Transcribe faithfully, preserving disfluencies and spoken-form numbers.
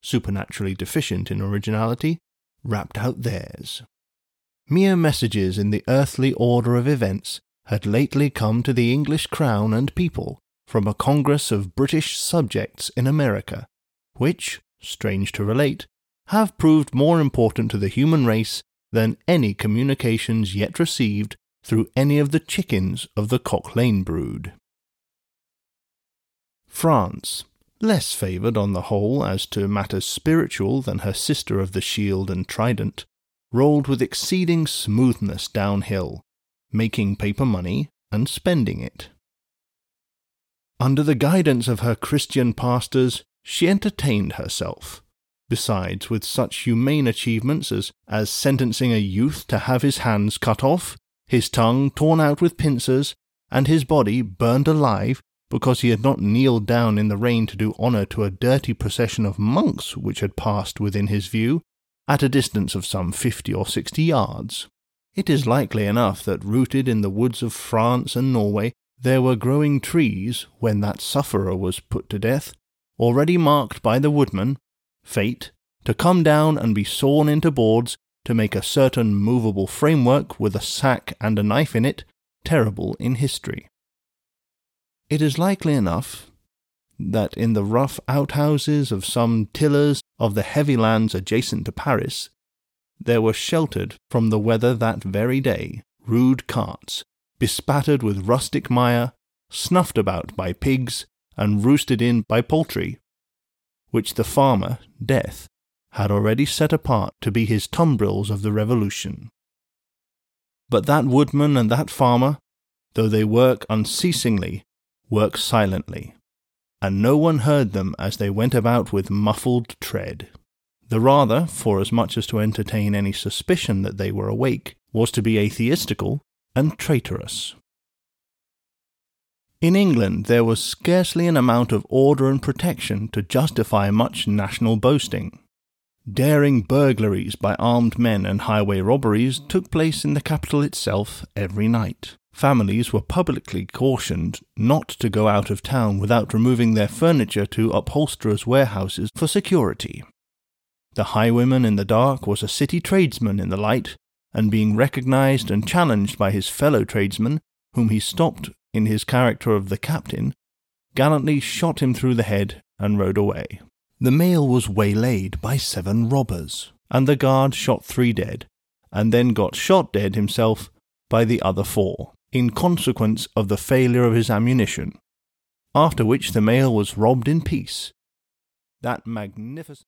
supernaturally deficient in originality, rapped out theirs. Mere messages in the earthly order of events had lately come to the English crown and people from a congress of British subjects in America, which, strange to relate, have proved more important to the human race than any communications yet received through any of the chickens of the Cock Lane brood. France, less favoured on the whole as to matters spiritual than her sister of the shield and trident, rolled with exceeding smoothness downhill, making paper money and spending it. Under the guidance of her Christian pastors, she entertained herself, besides with such humane achievements as, as sentencing a youth to have his hands cut off, his tongue torn out with pincers, and his body burned alive because he had not kneeled down in the rain to do honour to a dirty procession of monks which had passed within his view, at a distance of some fifty or sixty yards. It is likely enough that rooted in the woods of France and Norway there were growing trees, when that sufferer was put to death, already marked by the woodman, fate, to come down and be sawn into boards to make a certain movable framework with a sack and a knife in it, terrible in history. It is likely enough that in the rough outhouses of some tillers of the heavy lands adjacent to Paris, there were sheltered from the weather that very day rude carts, bespattered with rustic mire, snuffed about by pigs, and roosted in by poultry, which the farmer, Death, had already set apart to be his tumbrils of the Revolution. But that woodman and that farmer, though they work unceasingly, work silently, and no one heard them as they went about with muffled tread. The rather, forasmuch as to entertain any suspicion that they were awake, was to be atheistical and traitorous. In England there was scarcely an amount of order and protection to justify much national boasting. Daring burglaries by armed men and highway robberies took place in the capital itself every night. Families were publicly cautioned not to go out of town without removing their furniture to upholsterers' warehouses for security. The highwayman in the dark was a city tradesman in the light, and being recognized and challenged by his fellow tradesmen, whom he stopped in his character of the captain, gallantly shot him through the head and rode away. The mail was waylaid by seven robbers, and the guard shot three dead, and then got shot dead himself by the other four, in consequence of the failure of his ammunition, after which the mail was robbed in peace. That magnificent